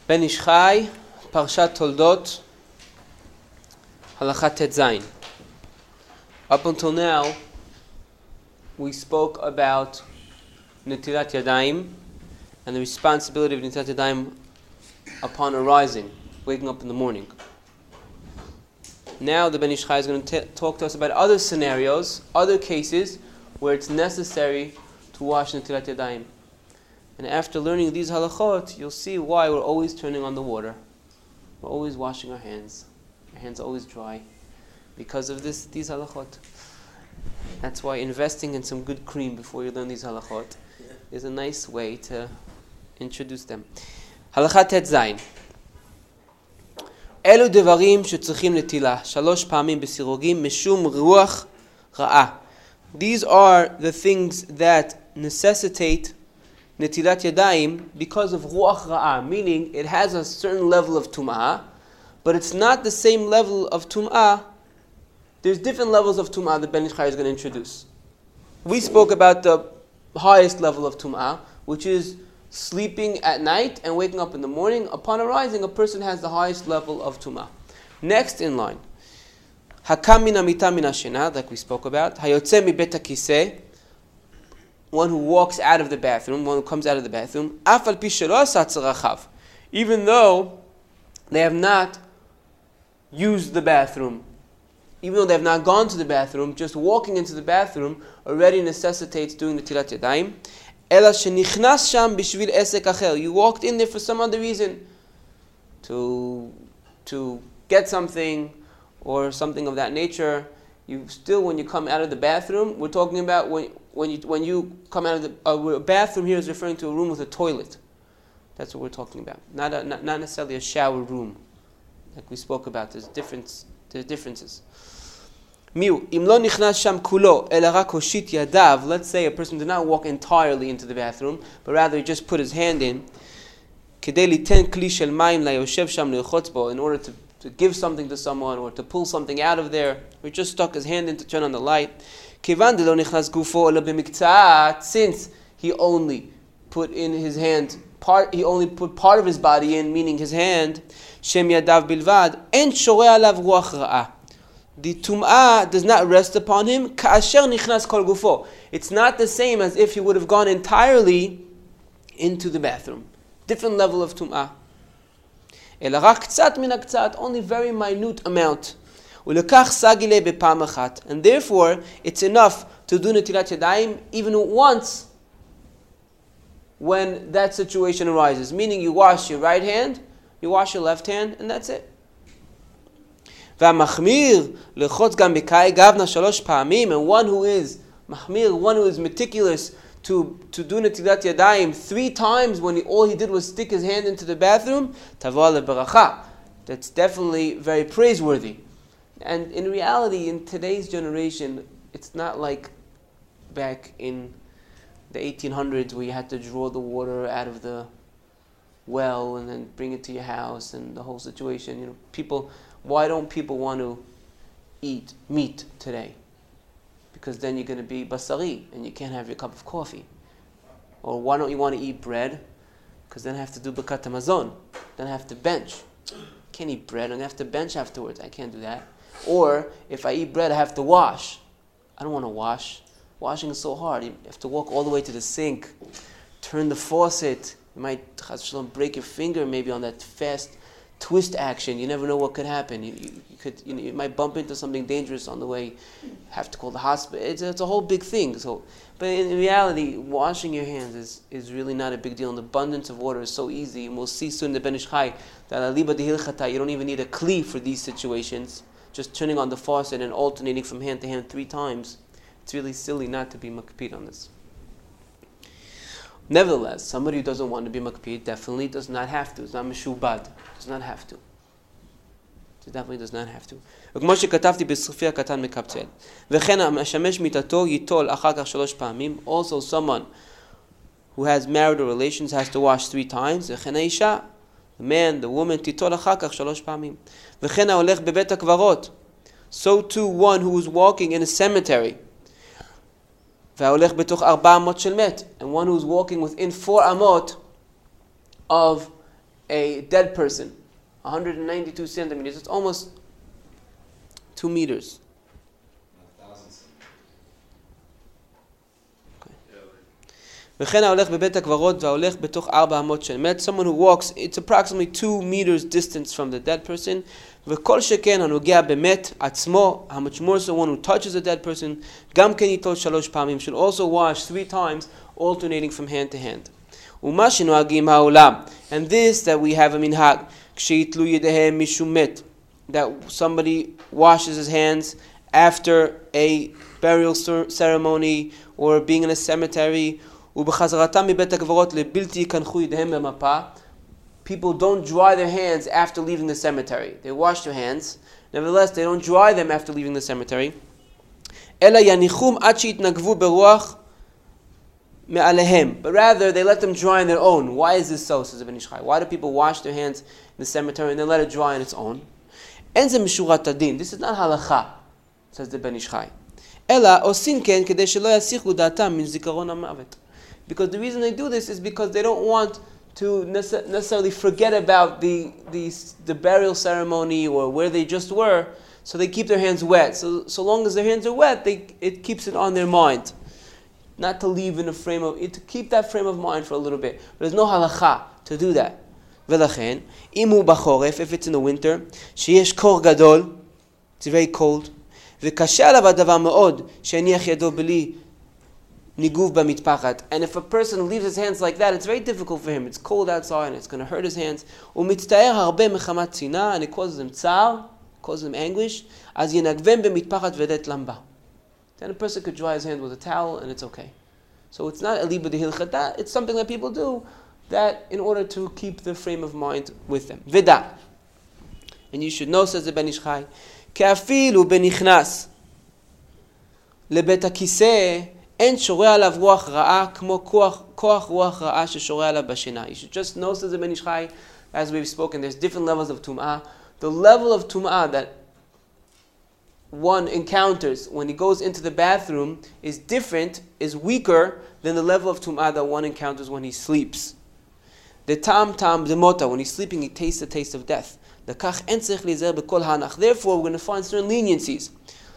Ben Ish Chai, Parshat Toldot, Halakha Tet Zayin. Up until now, we spoke about Netilat Yadayim and the responsibility of Netilat Yadayim upon arising, waking up in the morning. Now the Ben Ish Chai is going to talk to us about other scenarios, other cases where it's necessary to wash Netilat Yadayim. And after learning these halachot, you'll see why we're always turning on the water. We're always washing our hands. Our hands are always dry because of these halachot. That's why investing in some good cream before you learn these halachot is a nice way to introduce them. Halakha Tet Zayin. אלו דברים שצריכים נטילה, 3 פעמים בסירוגים, משום רוח רעה. These are the things that necessitate Netilat Yadayim because of Ruach Ra'ah, meaning it has a certain level of Tum'ah, but it's not the same level of Tum'ah. There's different levels of Tum'ah that Ben Ish Chai is going to introduce. We spoke about the highest level of Tum'ah, which is sleeping at night and waking up in the morning. Upon arising, a person has the highest level of Tum'ah. Next in line, Hakam min hamita min hashena, like we spoke about, Hayotze mi bet hakiseh, one who walks out of the bathroom, one who comes out of the bathroom, afal pi shelo asa tzarachav, even though they have not used the bathroom, even though they have not gone to the bathroom, just walking into the bathroom already necessitates doing the Netilat Yadayim. Ela shenichnas sham bishvil esek acher, you walked in there for some other reason, to get something or something of that nature. You still, when you come out of the bathroom, we're talking about when you come out of the bathroom here is referring to a room with a toilet. That's what we're talking about. Not necessarily a shower room, like we spoke about. There's differences. Miu im lo nichnas sham kulo ela rak hoshit yadav. Let's say a person did not walk entirely into the bathroom, but rather he just put his hand in. Kedei liten kli shel mayim layoshev sham leilchotz bo, in order to give something to someone or to pull something out of there, or just stuck his hand in to turn on the light. Kivan de lo nichnas gufo ela b'miktzat, since he only put in his hand he only put part of his body in, meaning his hand. Shem yadav bilvad en shorei alav ruach ra'ah. The tum'ah does not rest upon him. Ka'asher nichnas kol gufo. It's not the same as if he would have gone entirely into the bathroom. Different level of tum'ah. Ela rak ktsat min haktsat, only very minute amount. Ulekach sagile bepam achat, and therefore it's enough to do Netilat Yadayim even once when that situation arises. Meaning you wash your right hand, you wash your left hand, and that's it. והמחמיר לחוץ גם בקאי גבנה 3 פעמים, and one who is מחמיר, one who is meticulous to do Netilat Yadayim 3 times when all he did was stick his hand into the bathroom, tavo lebaracha. That's definitely very praiseworthy. And in reality, in today's generation, it's not like back in the 1800s where you had to draw the water out of the well and then bring it to your house and the whole situation. Why don't people want to eat meat today? Because then you're going to be basari and you can't have your cup of coffee. Or why don't you want to eat bread? Because then I have to do Birkat Hamazon. Then I have to bench. Can't eat bread and I have to bench afterwards. I can't do that. Or if I eat bread, I have to wash. I don't want to wash. Washing is so hard. You have to walk all the way to the sink, turn the faucet. You might break your finger maybe on that fast twist action. You never know what could happen. You might bump into something dangerous on the way. Have to call the hospital. It's a whole big thing. But in reality, washing your hands is really not a big deal. And the abundance of water is so easy. And we'll see soon in the Ben Ish Chai that aliba dehilchata, you don't even need a kli for these situations. Just turning on the faucet and alternating from hand to hand 3 times. It's really silly not to be makpid on this. Nevertheless, somebody who doesn't want to be makpid definitely does not have to. It's not meshubad. Does not have to. It definitely does not have to. וכמו שכתבתי בספרי הקטן מקבצל. וכן המשמש מיתתו ייטול אחר כך 3 פעמים. Also someone who has marital relations has to wash 3 times. וכן האישה, the man, the woman, תיטול אחר כך 3 פעמים. וכן ההולך בבית הקברות. So too one who is walking in a cemetery. וההולך בתוך 4 אמות של מת. And one who is walking within 4 amot of a dead person, 192 centimeters, it's almost 2 meters. Someone who walks, it's approximately 2 meters distance from the dead person. How much more so one who touches a dead person, should also wash 3 times, alternating from hand to hand. And this that we have a minhag, that somebody washes his hands after a burial ceremony or being in a cemetery. People don't dry their hands after leaving the cemetery. They wash their hands. Nevertheless, they don't dry them after leaving the cemetery. But rather, they let them dry on their own. Why is this so, says Ibn Ish Chai? Why do people wash their hands in the cemetery and then let it dry on its own? This is not halakha, says the Ibn Ish Chai. Because the reason they do this is because they don't want to necessarily forget about the burial ceremony or where they just were, so they keep their hands wet. So long as their hands are wet, it keeps it on their mind. Not to leave in a frame of, to keep that frame of mind for a little bit. But there's no halakha to do that. V'lachen, imu b'choref, if it's in the winter, sheyesh kor gadol, it's very cold, v'kashe alav hadavar me'od, she'aniach yado b'li niguv b'mitpachat. And if a person leaves his hands like that, it's very difficult for him. It's cold outside and it's going to hurt his hands. U'mitztaer harbe mechamat tzina, and it causes him tsar, causes him anguish. Az yenagvem b'mitpachat v'det lamba. Then a person could dry his hand with a towel and it's okay. So it's not a liba de hilchata, it's something that people do that in order to keep the frame of mind with them. Vida. And you should know, says the Ben Ish Chai, Ke'afilu benichnas lebet hakiseh en shoreh alav ruach ra'a kmo koach ruach ra'a sheshoreh alav bashina. You should just know, says the Ben Ish Chai, as we've spoken, there's different levels of tum'ah. The level of tum'ah that one encounters when he goes into the bathroom is different, is weaker than the level of tum'ah that one encounters when he sleeps. The tam the mota, when he's sleeping, he tastes the taste of death. Therefore, we're going to find certain leniencies.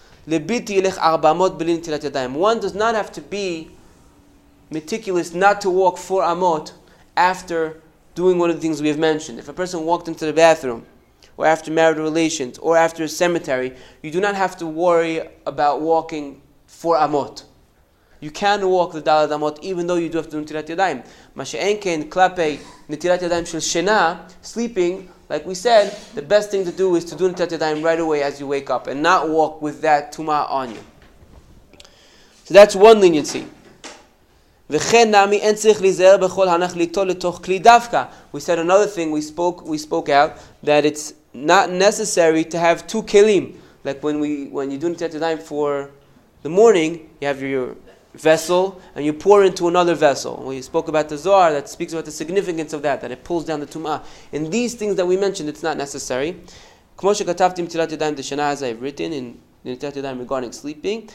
One does not have to be meticulous not to walk 4 amot after doing one of the things we have mentioned. If a person walked into the bathroom, or after marital relations, or after a cemetery, you do not have to worry about walking 4 amot. You can walk the dalad amot even though you do have to do netilat yadayim. Masha'enken klape netilat yadayim shel shena, sleeping, like we said, the best thing to do is to do netilat yadayim right away as you wake up and not walk with that tumah on you. So that's one leniency. We said another thing, we spoke out, that it's not necessary to have 2 kelim. Like when you do netilat yadayim for the morning, you have your vessel and you pour into another vessel. We spoke about the Zohar that speaks about the significance of that it pulls down the tum'ah. In these things that we mentioned, it's not necessary. As I've written in netilat yadayim regarding sleeping,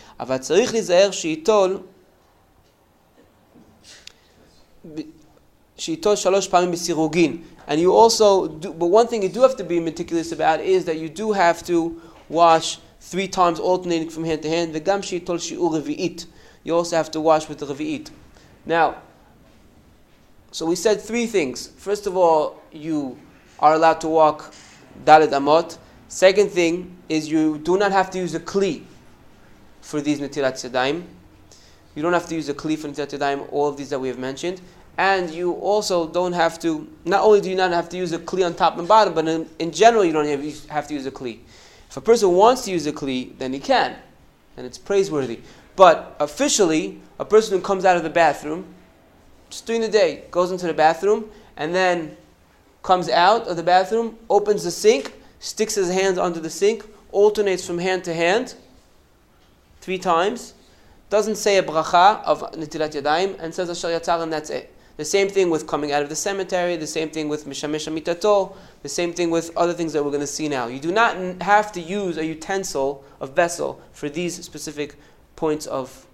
and you also do, but one thing you do have to be meticulous about is that you do have to wash 3 times, alternating from hand to hand. You also have to wash with the revi'it. Now, so we said 3 things. First of all, you are allowed to walk dalet amot. Second thing is you do not have to use a kli for these netilat yadayim. You don't have to use a kli for netilat yadayim, all of these that we have mentioned. And you also don't have to, not only do you not have to use a kli on top and bottom, but in general you don't have to use a kli. If a person wants to use a kli, then he can. And it's praiseworthy. But officially, a person who comes out of the bathroom, just during the day, goes into the bathroom, and then comes out of the bathroom, opens the sink, sticks his hands under the sink, alternates from hand to hand 3 times, doesn't say a bracha of netilat yadayim, and says asher yatzar, and that's it. The same thing with coming out of the cemetery, the same thing with mishamesh mitato, the same thing with other things that we're going to see now. You do not have to use a utensil, a vessel, for these specific points of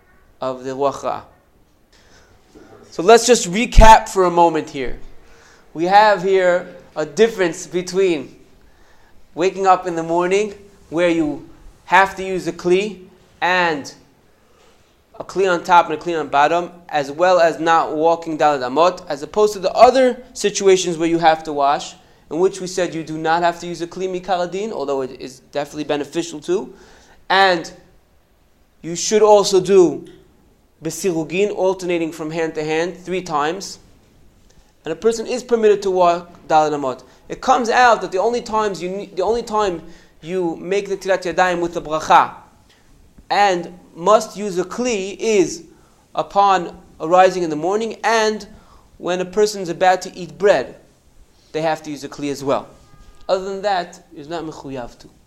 the ruach ra'ah. So let's just recap for a moment here. we have here a difference between waking up in the morning, where you have to use a kli, and a kli on top and a kli on bottom, as well as not walking daled amot, as opposed to the other situations where you have to wash, in which we said you do not have to use a kli mikar hadin, although it is definitely beneficial too. And you should also do besirugin, alternating from hand to hand 3 times. And a person is permitted to walk daled amot. It comes out that the only time you make the netilat yadayim with the bracha and must use a kli is upon arising in the morning, and when a person is about to eat bread, they have to use a kli as well. Other than that, it's not mechuyav to.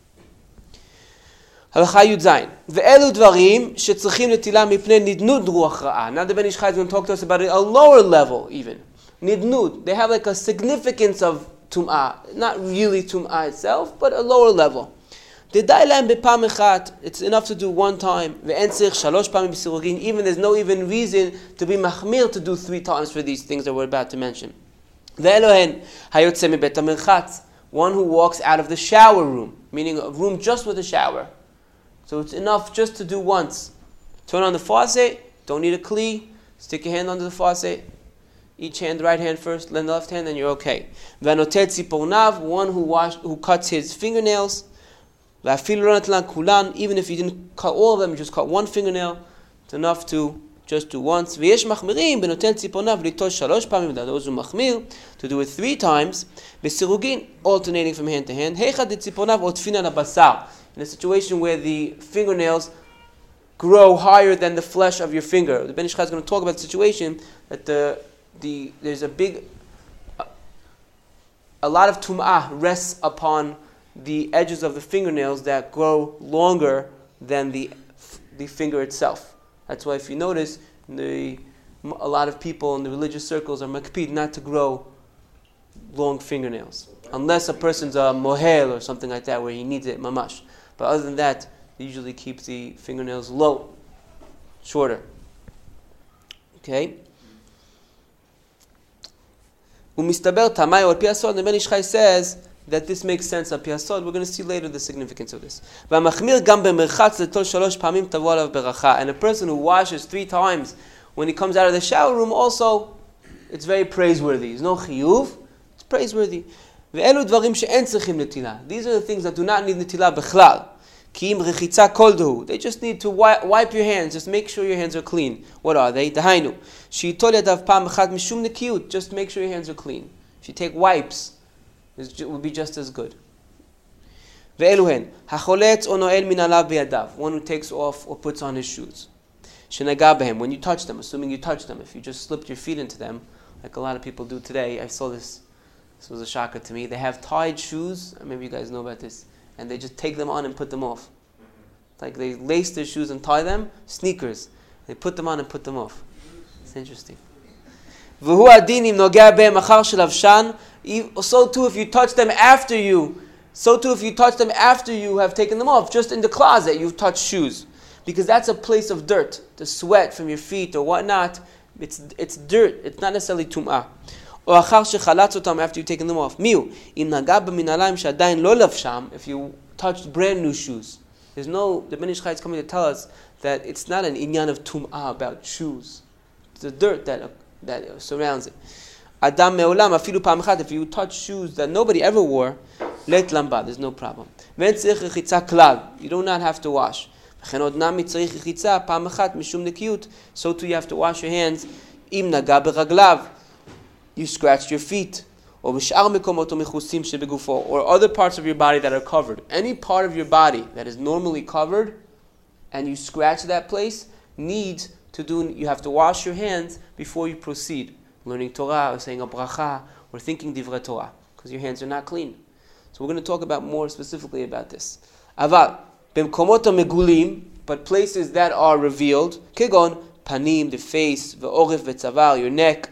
Halacha Yud Zayin. Ve'elu dvarim shetzrichim netila mipnei nidnud ruach ra'ah. Now the Ben Ish Chai is going to talk to us about it, a lower level even. Nidnud. They have like a significance of tum'ah. Not really tum'ah itself, but a lower level. It's enough to do 1 time. Even there's no even reason to be machmir to do 3 times for these things that we're about to mention. One who walks out of the shower room, meaning a room just with a shower. So it's enough just to do once. Turn on the faucet, don't need a kli, stick your hand under the faucet, each hand, the right hand first, then the left hand, and you're okay. One who cuts his fingernails, even if you didn't cut all of them, you just cut 1 fingernail, it's enough to just do once. Those who machmir to do it 3 times, alternating from hand to hand, in a situation where the fingernails grow higher than the flesh of your finger. The Ben Ish Chai is going to talk about the situation that there's a lot of tum'ah rests upon the edges of the fingernails that grow longer than the finger itself. That's why if you notice, a lot of people in the religious circles are makpid not to grow long fingernails. Unless a person's a mohel or something like that where he needs it mamash. But other than that, they usually keep the fingernails low, shorter. Okay? Umistaber tamay or piasod, the Ben Ish Chai says that this makes sense on piasod. We're going to see later the significance of this. And a person who washes 3 times when he comes out of the shower room also, it's very praiseworthy. There's no chiyuv, it's praiseworthy. These are the things that do not need netilah bechlal. They just need to wipe your hands. Just make sure your hands are clean. What are they? Dahainu. Just make sure your hands are clean. If you take wipes, it would be just as good. One who takes off or puts on his shoes. When you touch them, assuming you touch them, if you just slipped your feet into them, like a lot of people do today, I saw this. This was a shocker to me. They have tied shoes. Maybe you guys know about this. And they just take them on and put them off. It's like they lace their shoes and tie them. Sneakers. They put them on and put them off. It's interesting. So too if you touch them after you have taken them off. Just in the closet you've touched shoes. Because that's a place of dirt. The sweat from your feet or whatnot, it's dirt. It's not necessarily tum'ah. Or after you've taken them off. If you touched brand new shoes. The Ben Ish Chai is coming to tell us that it's not an inyan of tum'ah about shoes. It's the dirt that surrounds it. If you touch shoes that nobody ever wore, there's no problem. You do not have to wash. So too you have to wash your hands. You scratched your feet, or other parts of your body that are covered. Any part of your body that is normally covered, and you scratch that place, you have to wash your hands before you proceed. Learning Torah, or saying a bracha, or thinking divrei Torah, because your hands are not clean. So we're going to talk about more specifically about this. Aval, b'mkomot megulim, but places that are revealed, kegon, panim, the face, ve'oref, ve'tzavar, your neck,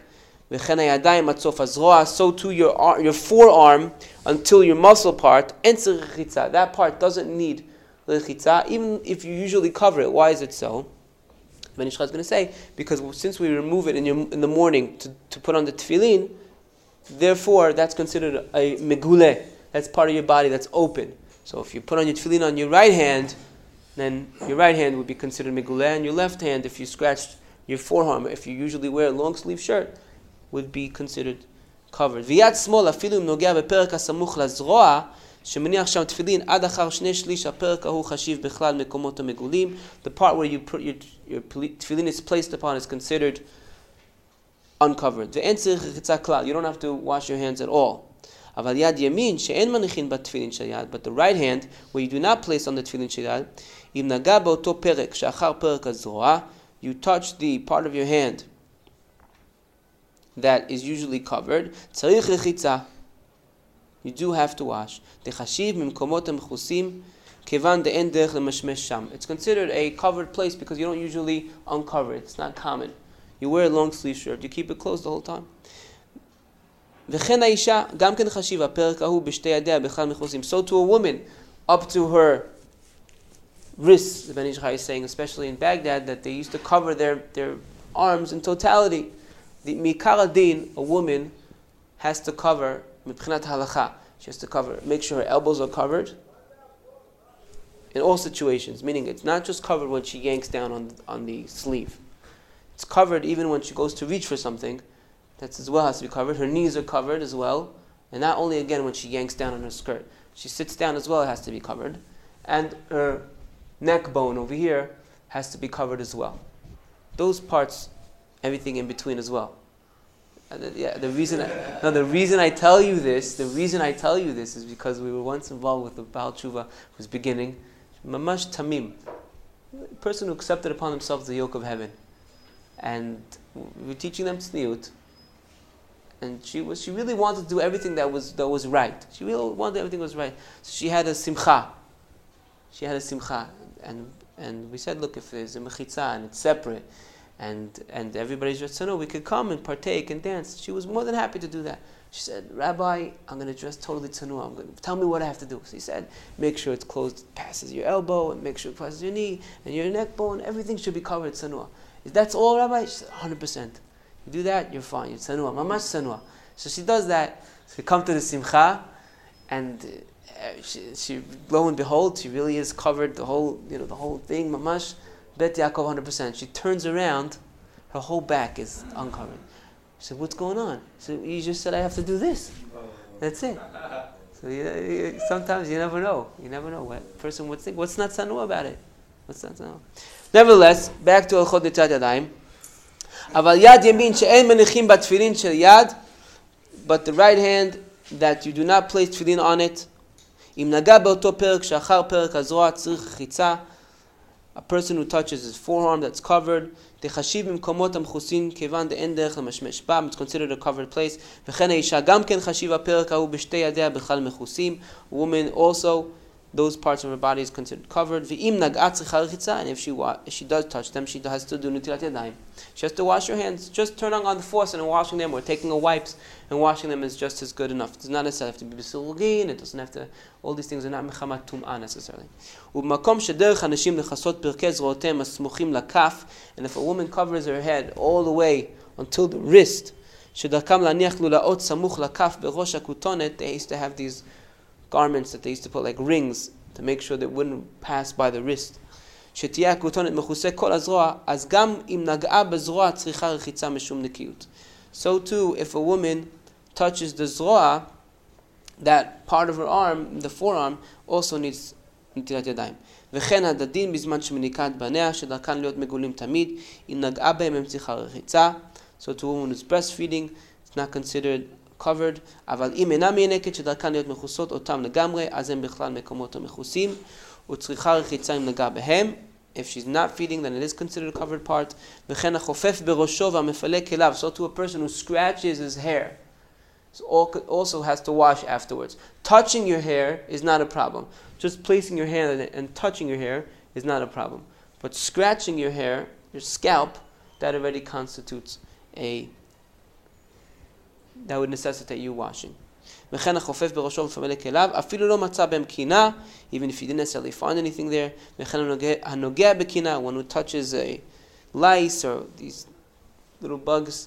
so too your forearm until your muscle part, that part doesn't need rechitza, even if you usually cover it. Why is it so? Ben Ish Chai is going to say, because since we remove it in the morning to put on the tefillin, therefore that's considered a megule. That's part of your body that's open. So if you put on your tefillin on your right hand, then your right hand would be considered megule, and your left hand, if you scratched your forearm, if you usually wear a long sleeve shirt, would be considered covered. ויד שמאל אפילו אם נוגע בפרק הסמוך לזרוע, שמניח שם תפילין עד אחר שני שליש הפרק ההוא חשיב בכלל מקומות המגולים. The part where you put your tefillin is placed upon is considered uncovered. ואין צריך רחיצה כלל. You don't have to wash your hands at all. אבל יד ימין שאין מניחין בתפילין של יד, but the right hand where you do not place on the תפילין של יד, אם נגע באותו פרק שאחר פרק הזרוע, you touch the part of your hand that is usually covered, צריך רחיצה. You do have to wash. דחשיב ממקומות המכוסים כיוון דאין דרך למשמש שם. It's considered a covered place because you don't usually uncover it. It's not common. You wear a long sleeve shirt. You keep it closed the whole time. וכן האישה גם כן חשיב הפרק ההוא בשתי ידיה בכלל מכוסים. So to a woman up to her wrists, the Ben Ish Chai is saying, especially in Baghdad, that they used to cover their arms in totality. The Mikar Adin, a woman has to cover, Mibchinat Halacha, she has to cover, make sure her elbows are covered in all situations, meaning it's not just covered when she yanks down on the sleeve. It's covered even when she goes to reach for something, that as well has to be covered. Her knees are covered as well, and not only again when she yanks down on her skirt. She sits down as well, it has to be covered. And her neck bone over here has to be covered as well. Those parts, everything in between as well. The reason I tell you this is because we were once involved with the Baal Tshuva who was beginning, Mamash Tamim, a person who accepted upon themselves the yoke of heaven. And we were teaching them tzniut, and she really wanted to do everything that was right. She really wanted everything was right. So she had a simcha. And we said, look, if there's a mechitza and it's separate, and everybody's just so no, we could come and partake and dance. She was more than happy to do that. She said, Rabbi, I'm going to dress totally tzanua. Tell me what I have to do. So he said, make sure it's closed, passes your elbow, and make sure it passes your knee, and your neck bone. Everything should be covered tzanua. That's all, Rabbi? She said, 100%. You do that, you're fine. You're tzanua, mamash tzanua. So she does that. So we come to the simcha, and she lo and behold, she really is covered the whole thing, mamash. Bet Yaakov 100%. She turns around, her whole back is uncovered. She said, what's going on? So you just said I have to do this. That's it. So sometimes you never know. You never know what a person would think. What's not tzanua about it? What's not tzanua? Nevertheless, back to Alchot Netilat Yadayim. Aval yad yamin she'en menichim batfilin shel yad, but the right hand that you do not place tefillin on it. Im naga beoto perek she'achar perek hazroa tzrich chitza. A person who touches his forearm that's covered, it's considered a covered place. Woman also, those parts of her body is considered covered. And if she does touch them, she has to do netilat yadayim. She has to wash her hands. Just turning on the faucet and washing them, or taking a wipes and washing them is just as good enough. It does not necessarily have to be b'silugin. It doesn't have to. All these things are not mechamat tum'ah necessarily. And if a woman covers her head all the way until the wrist, they used to have these garments that they used to put like rings to make sure they wouldn't pass by the wrist. So too, if a woman touches the zroa, that part of her arm, the forearm, also needs netilat yadayim. וכן הדדין בזמן שמניקת בניה שדרכן להיות מגולים תמיד, אם נגעה בהם הם צריכה רחיצה. So to a woman who's breastfeeding, it's not considered covered. אבל אם אינה מינקת שדרכן להיות מכוסות אותם לגמרי, אז הם בכלל מקומות המכוסים, וצריכה רחיצה אם נגעה בהם. If she's not feeding, then it is considered a covered part. וכן החופף בראשו והמפלק אליו. So to a person who scratches his hair, so also has to wash afterwards. Touching your hair is not a problem. Just placing your hand and touching your hair is not a problem. But scratching your hair, your scalp, that already constitutes that would necessitate you washing. וכן החופף בראשו ומפלק אליו, אפילו לא מצא בהם קינה, even if you didn't necessarily find anything there. וכן הנוגע בקינה, one who touches a lice or these little bugs,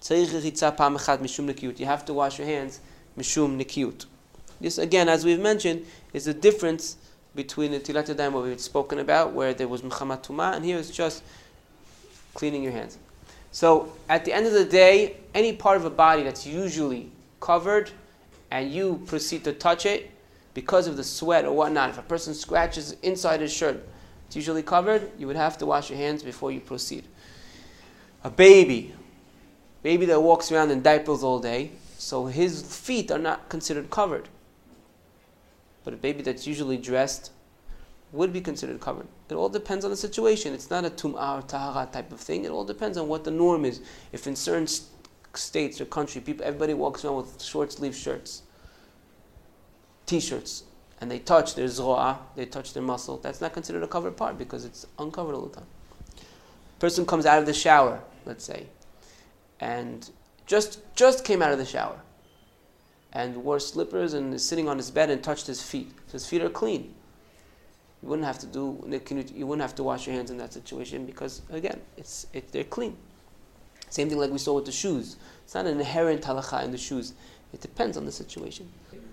You have to wash your hands mishum nikiyut. This, again, as we've mentioned, is the difference between the Netilat Yadayim, what we've spoken about, where there was Mechamat Tumah, and here it's just cleaning your hands. So, at the end of the day, any part of a body that's usually covered, and you proceed to touch it, because of the sweat or whatnot, if a person scratches inside his shirt, it's usually covered, you would have to wash your hands before you proceed. A baby that walks around in diapers all day, so his feet are not considered covered. But a baby that's usually dressed would be considered covered. It all depends on the situation. It's not a tum'ah or tahara type of thing. It all depends on what the norm is. If in certain states or country, everybody walks around with short sleeve shirts, t-shirts, and they touch their zro'ah, they touch their muscle, that's not considered a covered part because it's uncovered all the time. Person comes out of the shower, let's say, and just came out of the shower and wore slippers and is sitting on his bed and touched his feet. So his feet are clean. You wouldn't have to wash your hands in that situation because, again, they're clean. Same thing like we saw with the shoes. It's not an inherent halakha in the shoes. It depends on the situation.